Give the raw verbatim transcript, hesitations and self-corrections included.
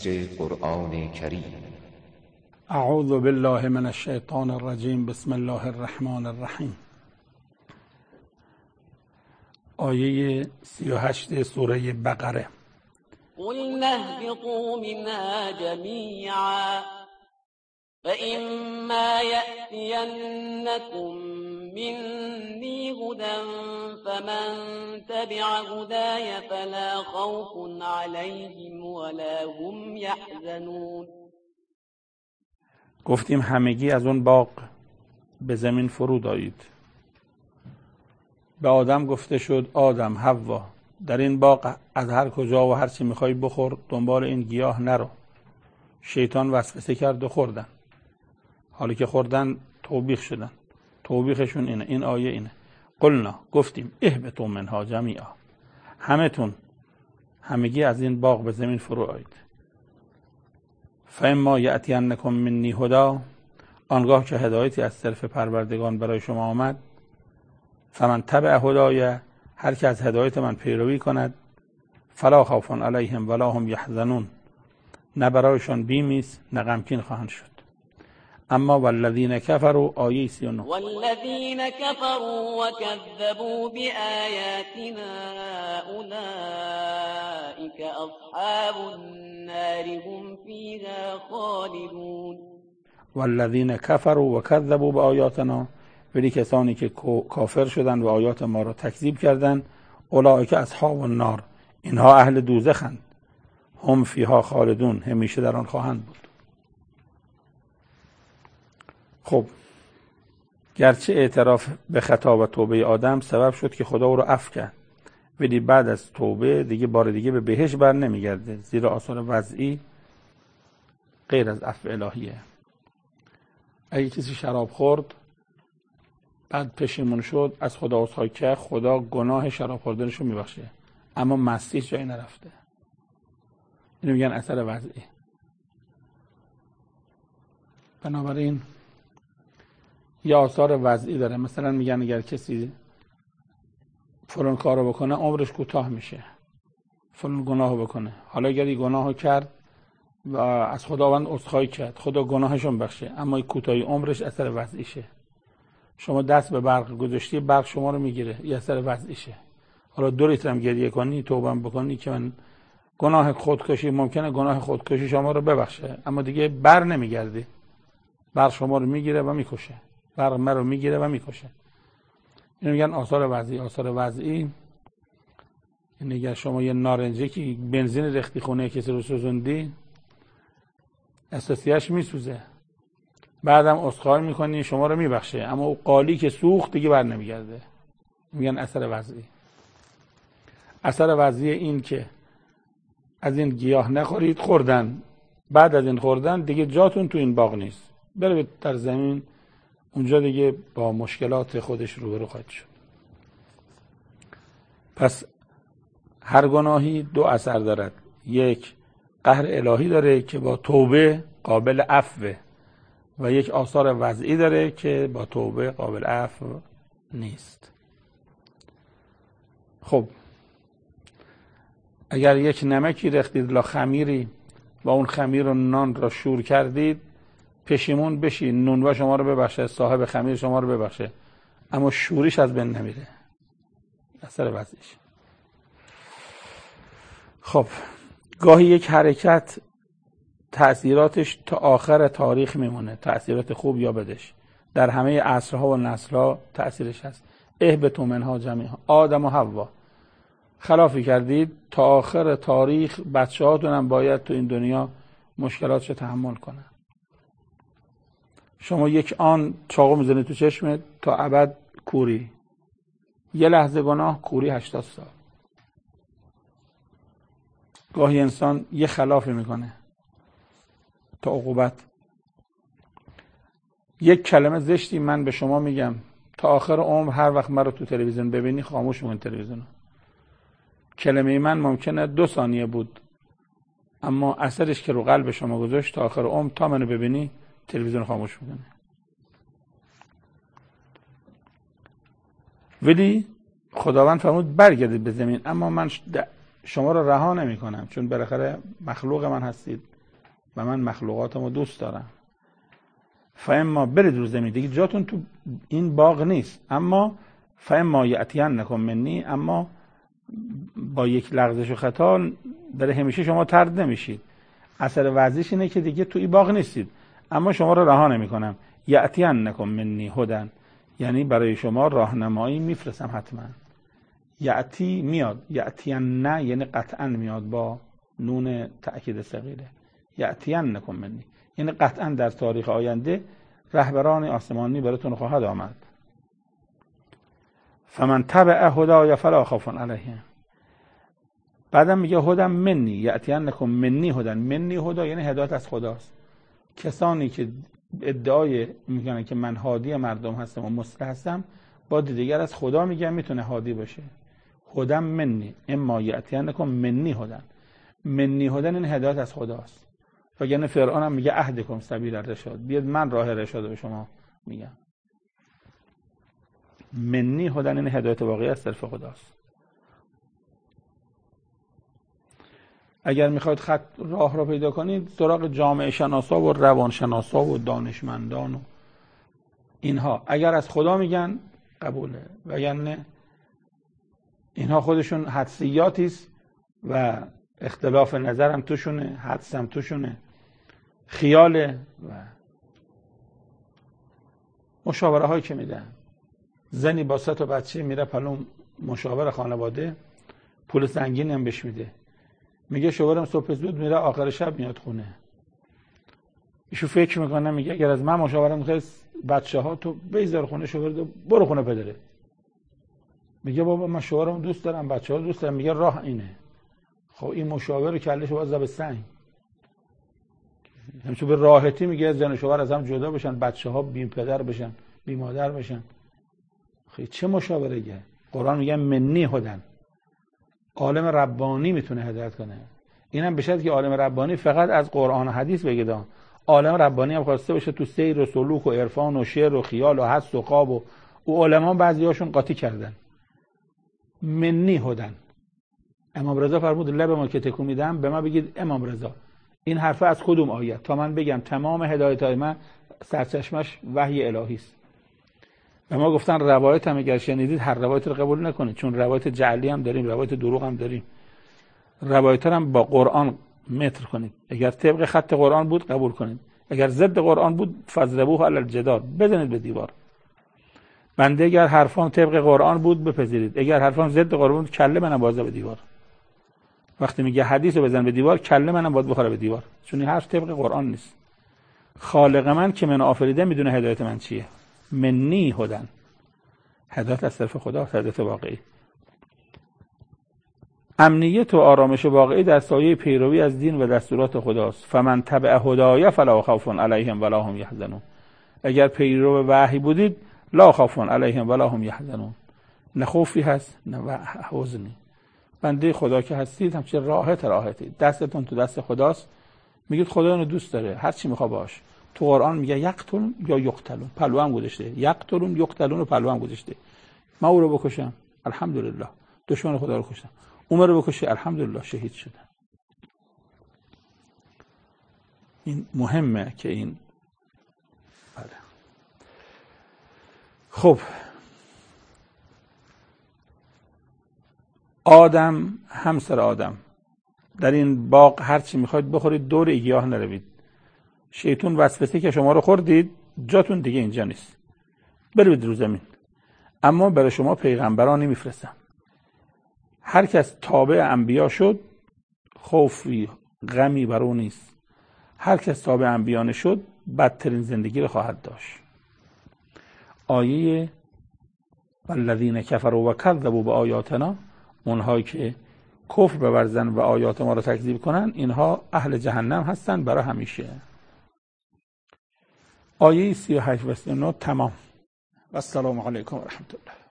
تفسیر قرآن کریم. اعوذ بالله من الشیطان الرجیم. بسم الله الرحمن الرحیم. آیه سی و هشت سوره بقره. قلنا اهبطوا منها جميعا فإما يأتينكم مني هدى فمن تبع هداي فلا خوف عليهم ولا هم يحزنون. گفتیم همگی از اون باغ به زمین فرود آیید. به آدم گفته شد آدم، حوا، در این باغ از هر کجا و هر چی میخوای بخور، دنبال این گیاه نرو. شیطان وسوسه کرد و خوردن. حالی که خوردن توبیخ شدن. توبیخشون اینه، این آیه اینه. قلنا، گفتیم اهبطوا منها جمیعا، همتون همگی از این باغ به زمین فرو آیید. فاما یأتینکم منی هدی، آنگاه که هدایتی از طرف پروردگان برای شما آمد، فمن تبع هدای، هر که از هدایت من پیروی کند، فلا خوف علیهم ولا هم یحزنون، نه برایشان بیمی است نه غمگین خواهند شد. اما والذین کفروا، آیه سی و نه. والذین کفروا وکذبوا بآیاتنا اولئک اصحاب النار هم فیها خالدون. والذین کفروا وکذبوا بآیاتنا، ولی کسانی که کافر شدند و آیات ما را تکذیب کردند، اولئک اصحاب النار، اینها اهل دوزخند، هم فیها خالدون، همیشه در آن خواهند بود. خب گرچه اعتراف به خطا و توبه آدم سبب شد که خدا او را عفو کرد، ولی بعد از توبه دیگه بار دیگه به بهشت بر نمیگرده، زیرا آثار وضعی غیر از عفو الهیه. اگه کسی شراب خورد بعد پشیمون شد، از خدا عذرخواهی کرد، خدا گناه شراب خوردنش رو میبخشه، اما مستیش جایی نرفته. اینو میگن اثر وضعی. بنابراین یا آثار وضعی داره. مثلا میگن اگر کسی فلان کارو بکنه عمرش کوتاه میشه، فلان گناهو بکنه. حالا اگر این گناهو کرد و از خداوند عذرخواهی کرد، خدا گناهشو بخشه، اما این کوتاهی عمرش اثر وضعیشه. شما دست به برق گذاشتی، برق شما رو میگیره، این اثر وضعیشه. حالا دو لیتر هم گریه کنی، توبه بکنی که من گناه خودکشی، ممکنه گناه خودکشی شما رو ببخشه، اما دیگه بر نمیگردی. برق شما رو میگیره و میکشه، برق من رو میگیره و میکشه. اینو میگن آثار وضعی. آثار وضعی یعنی اگر شما یه نارنجی که بنزین ریختی خونه کسی رو سوزوندی، اساسیاش میسوزه، بعدم عذرخواهی میکنی، شما رو میبخشه، اما اون قالی که سوخت دیگه بر نمیگرده. میگن اثر وضعی. اثر وضعی این که از این گیاه نخورید، خوردن، بعد از این خوردن دیگه جاتون تو این باغ نیست، بروید در زمین، اونجا دیگه با مشکلات خودش روبرو خواهید شد. پس هر گناهی دو اثر دارد. یک قهر الهی داره که با توبه قابل عفوه، و یک آثار وضعی داره که با توبه قابل عفو نیست. خب اگر یک نمکی ریختید لا خمیری و اون خمیر و نان را شور کردید، پشیمون بشی، نونوا شما رو ببخشه، صاحب خمیر شما رو ببخشه، اما شوریش از بین نمیره، اثر وضعیش. خب گاهی یک حرکت تأثیراتش تا آخر تاریخ میمونه، تأثیرات خوب یا بدش، در همه عصرها و نسلها تأثیرش هست. اهبطوا منها جمیعا، آدم و حوا خلافی کردید، تا آخر تاریخ بچه هاتون هم باید تو این دنیا مشکلاتشو تحمل کنن. شما یک آن چاقو میزنی تو چشمت، تا ابد کوری. یه لحظه گناه، کوری هشتاد سال. گاهی انسان یه خلافی میکنه تا عقوبت. یک کلمه زشتی من به شما میگم، تا آخر عمر هر وقت من رو تو تلویزیون ببینی خاموش میکن تلویزیونو. کلمه من ممکنه دو ثانیه بود، اما اثرش که رو قلب شما گذاشت تا آخر عمر، تا منو ببینی تلویزیون خاموش میکنه. ولی خداوند فرمود برگردید به زمین، اما من شما رو رها نمی کنم، چون بالاخره مخلوق من هستید، و من مخلوقاتمو دوست دارم. فاما برید رو زمین، دیگه جاتون تو این باغ نیست. اما فاما یأتینکم منی، اما با یک لغزش و خطا در همیشه شما طرد نمیشید. اثر وضعیش اینه که دیگه تو این باغ نیستید، اما شما رو رها نمیکنم. یأتینکم منی هدن، یعنی برای شما راهنمایی میفرستم حتما. یأتی میاد، یأتین نه یعنی قطعا میاد با نون تأکید صغیره. یأتینکم منی یعنی قطعا در تاریخ آینده رهبران آسمانی براتون خواهد آمد. فمن تبع هدای فلا خوف علیهم. بعدم میگه هدن منی، یأتینکم منی هدن. منی هدا یعنی هدایت از خداست. کسانی که ادعای میکنن که من هادی مردم هستم و مصلح هستم، با دیگر از خدا میگن میتونه هادی باشه. هدن منی، اما یأتینکم منی هدن. منی هدن این هدایت از خداست. وگرنه فرعون هم میگه اهدکم سبیل الرشاد، بیاد من راه رشاد به شما میگم. منی هدن این هدایت واقعی از طرف خداست. اگر میخواید خط راه را پیدا کنید، سراغ جامعه شناسا و روان شناسا و دانشمندان و اینها، اگر از خدا میگن قبوله، وگرنه اینها خودشون حدسیاتی است و اختلاف نظرم توشونه، حدسم توشونه، خیاله. و مشاوره هایی که میدن، زنی با سه تا بچه میره پلو مشاور خانواده، پول سنگینی هم بهش میده، میگه شوهرم صبح زود میره آخر شب میاد خونه. ایشو فکر میکنه، میگه اگر از من مشاوره میخوای بچه ها تو بیزار خونه شوهر دو برو خونه پدره. میگه بابا من شوهرم دوست دارم، بچه ها دوست دارم. میگه راه اینه. خب این مشاور کلش باز به سنگ. همچون به راحتی میگه زن و شوهر از هم جدا بشن، بچه ها بی پدر بشن، بی مادر بشن. خب چه مشاوره گه؟ قرآن میگه منی هدن. عالم ربانی میتونه هدایت کنه. اینم بشه که عالم ربانی فقط از قرآن و حدیث بگه. عالم ربانی هم خواسته باشه تو سیر و سلوک و عرفان و شعر و خیال و حس و خواب و او علما بعضیاشون قاطی کردن. منی هدن. امام رضا فرمود لب ما که تکون میدم به ما بگید امام رضا. این حرف از کدوم آیه؟ تا من بگم تمام هدایت‌های من سرچشمش وحی الهی است. به ما گفتن روایت هم اگر شنیدید هر روایت رو قبول نکنید، چون روایت جعلی هم داریم، روایت دروغ هم داریم. روایت هم با قرآن متر کنید. اگر طبق خط قرآن بود قبول کنید، اگر ضد قرآن بود فضربوه علی الجدار، بزنید به دیوار. بنده اگر حرفام طبق قرآن بود بپذیرید، اگر حرفام ضد قرآن بود کله منم بازه به دیوار. وقتی میگه حدیثو بزن به دیوار، کله منم باید بخوره به دیوار، چون این حرف طبق قرآن نیست. خالق من که من آفریده میدونه هدایت من چیه. منی هدن، هدایت از طرف خدا، هدایت واقعی. امنیت و آرامش واقعی در سایه پیروی از دین و دستورات خداست. فمن تبع هدای فلا خوف علیهم ولا هم یحزنون. اگر پیرو وحی بودید لا خوف علیهم ولا هم یحزنون، نه خوفی هست نه حزنی. بنده خدا که هستید همچه راحت راحتید، دستتون تو دست خداست. میگید خدا اینو دوست داره، هر چی میخواد باش. تو قرآن میگه یقتلون یا یقتلون، پلو هم گذاشته. یقتلون یقتلون و پلو هم گذاشته. من او رو بکشم الحمدلله، دشمن خدا رو کشتم. عمر رو بکشه الحمدلله شهید شدن. این مهمه که این بله. خب آدم، همسر آدم، در این باغ هر چی میخواید بخورید، دور گیاه نروید. شیطان وسوسه که شما رو خوردید، جاتون دیگه اینجا نیست، برید رو زمین. اما برای شما پیغمبرانی میفرستم. هر کس تابع انبیا شد خوفی غمی بر او نیست. هر کس تابع انبیا نشد بدترین زندگی رو خواهد داشت. آیه والذین کفروا و کذبوا بآیاتنا، اونهایی که کفر بورزن و آیات ما رو تکذیب کنن، اینها اهل جهنم هستن برای همیشه. آیه سی و هشت و سی و نه تمام. و السلام علیکم و رحمت الله.